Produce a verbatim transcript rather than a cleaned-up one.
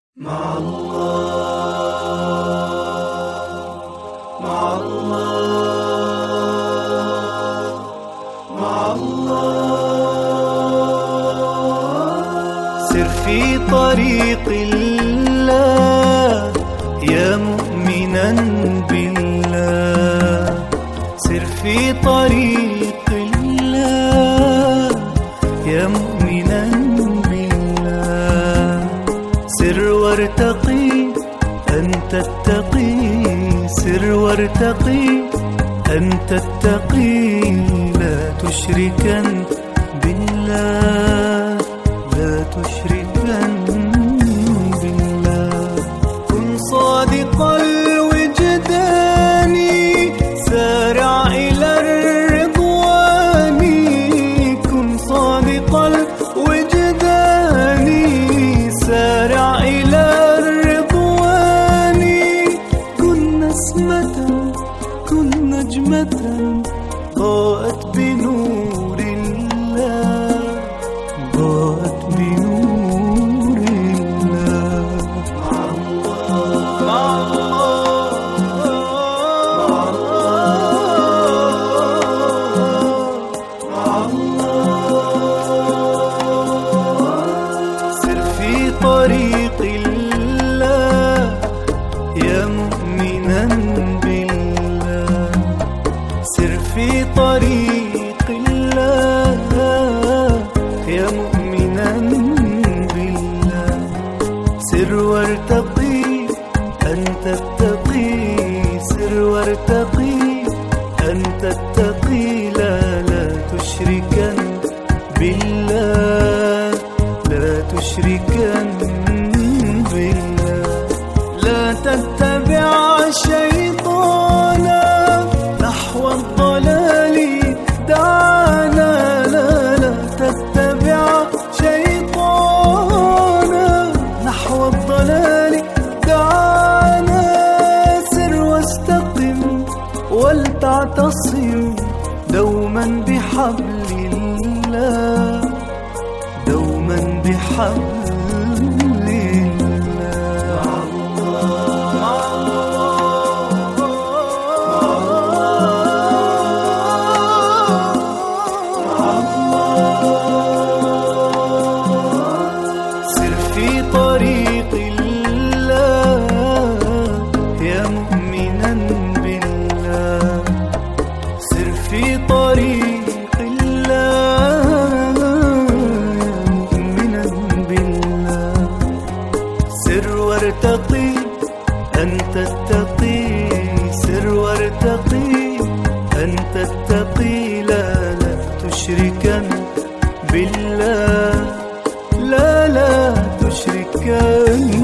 مع الله مع الله مع الله. سر في طريق الله يا مؤمنا بالله، سر في طريق الله يا مؤمنا بالله. سر وارتقي أن تتقي، سر وارتقي أن تتقي، لا تشركا بالله، لا تشركا بالله. كن صادق الوجدان سارع إلى الرضوان، كن صادق الوجدان سارع إلى الرضوان. كن نسمة كن نجمة ضاءت بنور الله، ضاءت بنور الله. مع الله مع الله مع الله. سر في طريق الله يا مؤمنا بالله، سر في طريق الله يا مؤمنا بالله. سر وارتقي أن تتقي، سر وارتقي أن تتقي، لا لا تشركا بالله، لا تشركا بالله. لا تتبع شيطانا نحو الضلال دعانا، لا لا تتبع شيطانا نحو الضلال دعانا. سر واستقم ولتعتصم دوما بحبل الله، دوما بحبل طريق الله يا مؤمنا بالله، سر في طريق الله يا مؤمنا بالله. سر وارتقي أن تتقي، سر وارتقي أن تتقي، لا لا تشركا بالله، لا لا تشركا